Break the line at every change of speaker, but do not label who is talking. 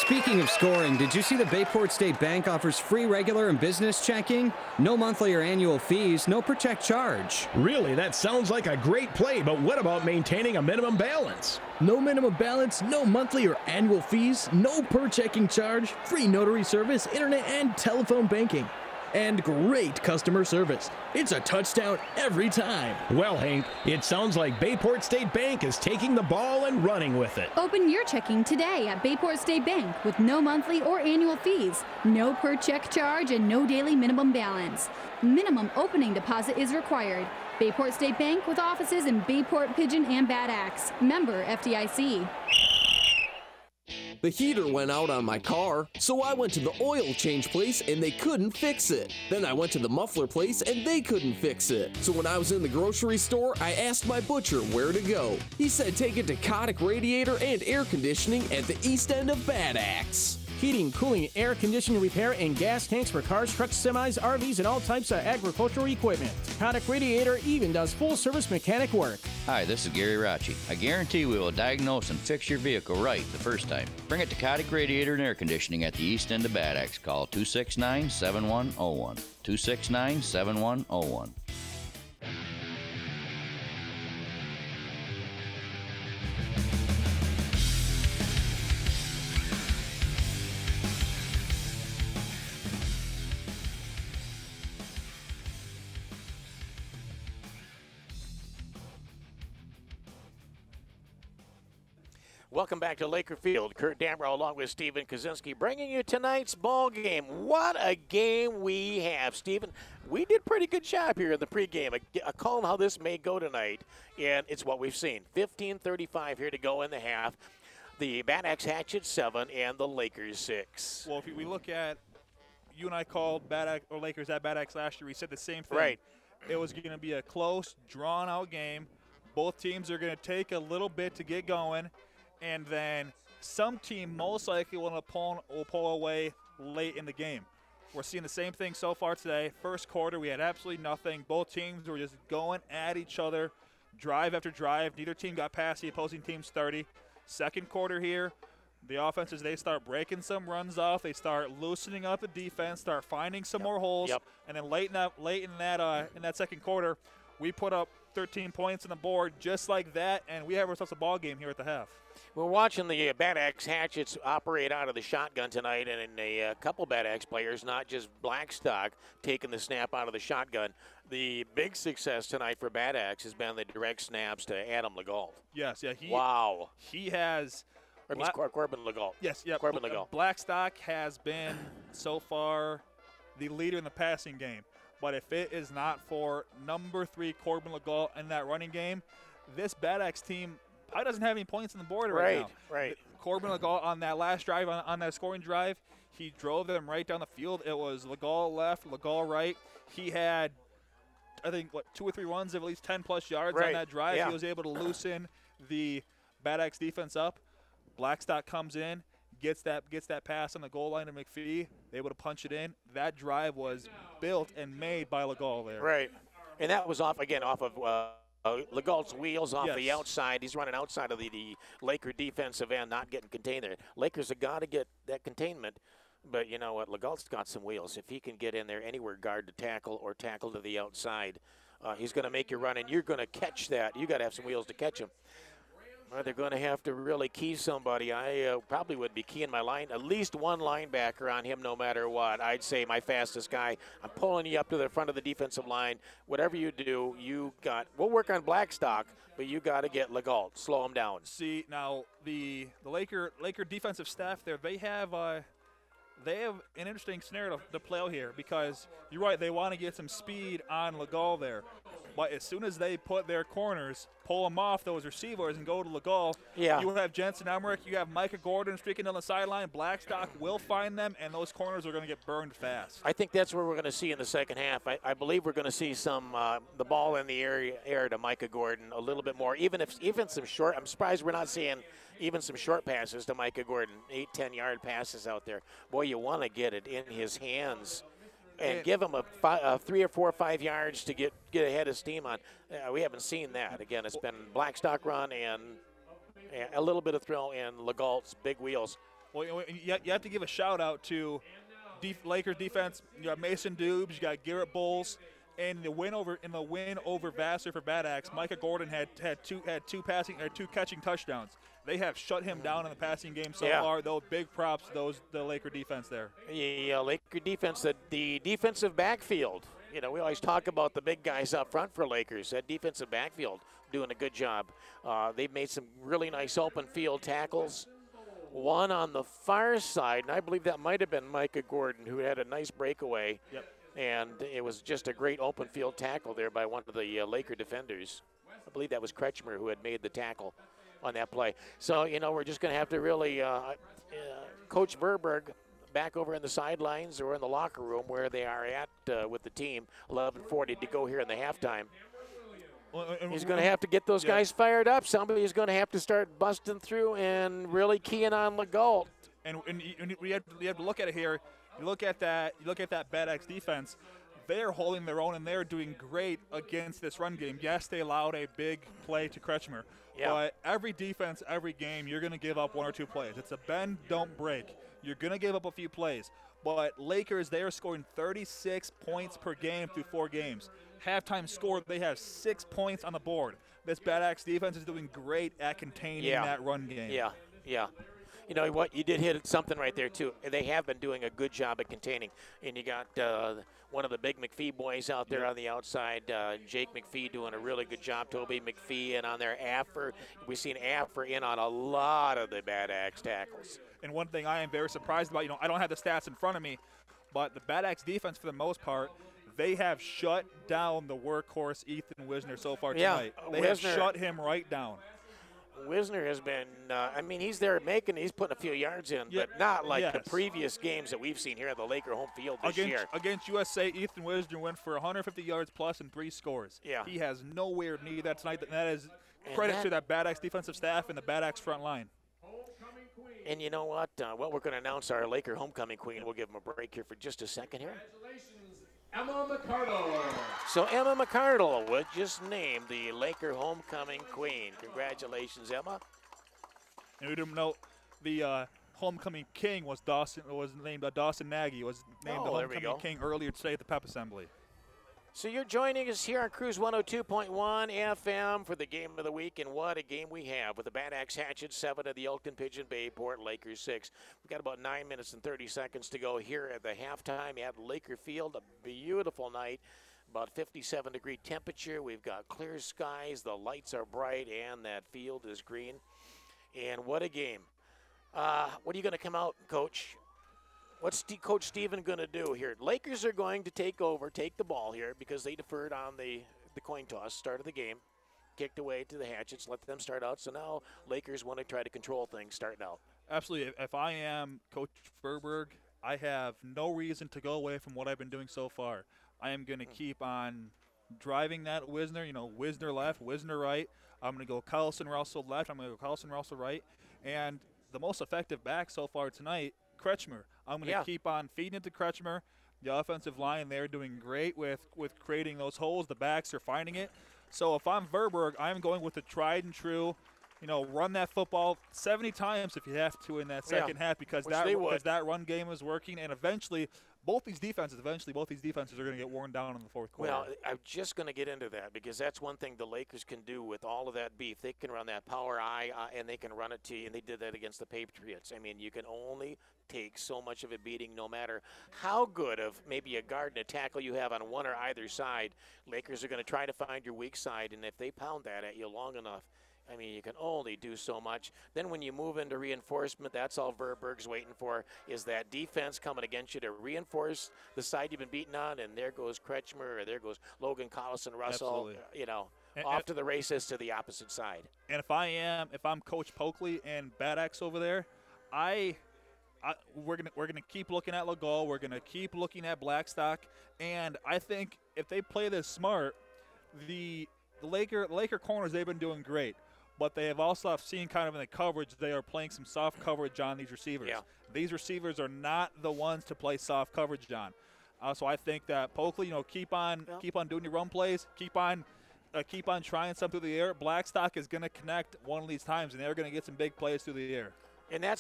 Speaking of scoring, did you see that Bayport State Bank offers free regular and business checking? No monthly or annual fees, no per check charge.
Really, that sounds like a great play, but what about maintaining a minimum balance?
No minimum balance, no monthly or annual fees, no per checking charge, free notary service, internet and telephone banking. And great customer service. It's a touchdown every time.
Well, Hank, it sounds like Bayport State Bank is taking the ball and running with it.
Open your checking today at Bayport State Bank with no monthly or annual fees, no per check charge, and no daily minimum balance. Minimum opening deposit is required. Bayport State Bank with offices in Bayport, Pigeon, and Bad Axe. Member FDIC.
The heater went out on my car, so I went to the oil change place and they couldn't fix it. Then I went to the muffler place and they couldn't fix it. So when I was in the grocery store, I asked my butcher where to go. He said take it to Kotick Radiator and Air Conditioning at the east end of Bad Axe.
Heating, cooling, air conditioning repair, and gas tanks for cars, trucks, semis, RVs, and all types of agricultural equipment. Kotick Radiator even does full-service mechanic work.
Hi, this is Gary Racci. I guarantee we will diagnose and fix your vehicle right the first time. Bring it to Kotick Radiator and Air Conditioning at the east end of Bad Axe. Call 269-7101. 269-7101.
Welcome back to Laker Field. Kurt Damrow along with Stephen Kaczynski bringing you tonight's ball game. What a game we have, Stephen. We did a pretty good job here in the pregame, a call on how this may go tonight, and it's what we've seen. 15:35 here to go in the half. The Bad Axe Hatchet 7 and the Lakers 6.
Well, if we look at, you and I called Bad Axe, or Lakers at Bad Axe last year, we said the same thing.
Right.
It was going to be a close, drawn-out game. Both teams are going to take a little bit to get going. And then some team most likely will pull away late in the game. We're seeing the same thing so far today. First quarter, we had absolutely nothing. Both teams were just going at each other, drive after drive. Neither team got past the opposing team's 30. Second quarter here, the offenses, they start breaking some runs off. They start loosening up the defense, start finding some more holes. And then late in that second quarter, we put up 13 points on the board just like that, and we have ourselves a ball game here at the half.
We're watching the Bad Axe Hatchets operate out of the shotgun tonight, and a couple Bad Axe players, not just Blackstock, taking the snap out of the shotgun. The big success tonight for Bad Axe has been the direct snaps to Adam Legault.
Yes, yeah. He has
– Corbin Legault.
Yes, yeah.
Corbin Legault.
Blackstock has been so far the leader in the passing game. But if it is not for number 3 Corbin Legault in that running game, this Bad Axe team probably doesn't have any points on the board right now.
Right.
Corbin Legault on that last drive, on that scoring drive, he drove them right down the field. It was Legault left, Legault right. He had, I think, 2 or 3 runs of at least 10-plus yards on that drive.
Yeah.
He was able to loosen the Bad Axe defense up. Blackstock comes in, gets that pass on the goal line to McPhee, able to punch it in. That drive was built and made by Legault there.
Right. And that was off of Legault's wheels off the outside. He's running outside of the Laker defensive end, not getting contained there. Lakers have got to get that containment. But you know what? Legault's got some wheels. If he can get in there anywhere, guard to tackle or tackle to the outside, he's going to make you run, and you're going to catch that. You got to have some wheels to catch him. Well, they're going to have to really key somebody. I probably would be keying at least one linebacker on him no matter what. I'd say my fastest guy. I'm pulling you up to the front of the defensive line. Whatever you do, we'll work on Blackstock, but you got to get Legault. Slow him down.
See, now the Laker defensive staff there, they have an interesting scenario to play out here because you're right, they want to get some speed on Legault there. But as soon as they put their corners, pull them off those receivers and go to Legault, you have Jensen Emmerich, you have Micah Gordon streaking down the sideline. Blackstock will find them, and those corners are going to get burned fast.
I think that's what we're going to see in the second half. I believe we're going to see some the ball in the air to Micah Gordon a little bit more. Even some short. I'm surprised we're not seeing even some short passes to Micah Gordon, 8-10-yard passes out there. Boy, you want to get it in his hands and give him a 3 or 4 or 5 yards to get ahead of steam on. We haven't seen that. Again, it's been Blackstock run and a little bit of throw and Legault's big wheels.
Well, you have to give a shout out to Lakers defense. You got Mason Dubes, you got Garrett Bowles, and in the win over Vassar for Bad Axe, Micah Gordon had two catching touchdowns. They have shut him down in the passing game so far. Though big props to the Laker defense there.
Yeah, Laker defense, the defensive backfield. You know, we always talk about the big guys up front for Lakers. That defensive backfield doing a good job. They've made some really nice open field tackles. One on the far side, and I believe that might have been Micah Gordon, who had a nice breakaway.
Yep.
And it was just a great open field tackle there by one of the Laker defenders. I believe that was Kretschmer who had made the tackle on that play. So, you know, we're just going to have to really Coach Verberg back over in the sidelines or in the locker room where they are at with the team, 11:40 to go here in the halftime. He's going to have to get those guys fired up. Somebody's going to have to start busting through and really keying on Legault.
And you have to look at it here. You look at that Bad Axe defense. They're holding their own and they're doing great against this run game. Yes, they allowed a big play to Kretschmer. Yeah. But every defense, every game, you're going to give up one or two plays. It's a bend, don't break. You're going to give up a few plays. But Lakers, they are scoring 36 points per game through 4 games. Halftime score, they have 6 points on the board. This Bad Axe defense is doing great at containing that run game.
Yeah. You know what? You did hit something right there, too. They have been doing a good job at containing. And you got one of the big McPhee boys out there on the outside, Jake McPhee, doing a really good job. Toby McPhee and on there. Affer. We've seen Affer in on a lot of the Bad Axe tackles.
And one thing I am very surprised about, I don't have the stats in front of me, but the Bad Axe defense, for the most part, they have shut down the workhorse Ethan Wisner so far tonight. They have shut him right down.
Wisner has been, he's there he's putting a few yards in, but not like the previous games that we've seen here at the Laker home field this year.
Against USA, Ethan Wisner went for 150 yards plus and 3 scores.
Yeah.
He has nowhere near that tonight. That is credit to that Bad Axe defensive staff and the Bad Axe front line.
And you know what? We're going to announce our Laker homecoming queen. We'll give them a break here for just a second here.
Emma McCardle.
So Emma McCardle was just named the Laker homecoming queen. Congratulations, Emma.
And we didn't know the homecoming king was named Dawson Nagy. Was named the homecoming king earlier today at the Pep Assembly.
So you're joining us here on Cruise 102.1 FM for the game of the week, and what a game we have with the Bad Axe Hatchet 7 of the Elkton Pigeon Bayport Lakers 6. We've got about 9 minutes and 30 seconds to go here at the halftime at Laker Field. A beautiful night, about 57-degree temperature. We've got clear skies, the lights are bright, and that field is green. And what a game. What are you going to come out, Coach? What's Coach Steven going to do here? Lakers are going to take the ball here because they deferred on the coin toss, start of the game, kicked away to the Hatchets, let them start out. So now Lakers want to try to control things starting out.
Absolutely. If I am Coach Verberg, I have no reason to go away from what I've been doing so far. I am going to keep on driving that Wisner, Wisner left, Wisner right. I'm going to go Carlson Russell left. I'm going to go Carlson Russell right. And the most effective back so far tonight, Kretschmer. I'm going to keep on feeding it to Kretschmer. The offensive line, they're doing great with creating those holes. The backs are finding it. So if I'm Verberg, I'm going with the tried and true, run that football 70 times if you have to in that second half because that run game is working. And eventually both these defenses are going to get worn down in the fourth quarter.
Well, I'm just going to get into that because that's one thing the Lakers can do with all of that beef. They can run that power eye, and they can run it to you, and they did that against the Patriots. I mean, you can only take so much of a beating no matter how good of maybe a guard and a tackle you have on one or either side. Lakers are going to try to find your weak side, and if they pound that at you long enough, I mean, you can only do so much. Then when you move into reinforcement, that's all Verberg's waiting for, is that defense coming against you to reinforce the side you've been beaten on, and there goes Kretschmer, or there goes Logan Collison Russell, off to the races to the opposite side.
And if I'm Coach Polkley and Bad Axe over there, we're gonna keep looking at Legault. We're gonna keep looking at Blackstock, and I think if they play this smart, the Laker corners, they've been doing great. But they have also seen kind of in the coverage, they are playing some soft coverage on these receivers.
Yeah.
These receivers are not the ones to play soft coverage on. So I think that Polkley, keep on doing your run plays, keep on trying something through the air. Blackstock is going to connect one of these times, and they're going to get some big plays through the air.
And that's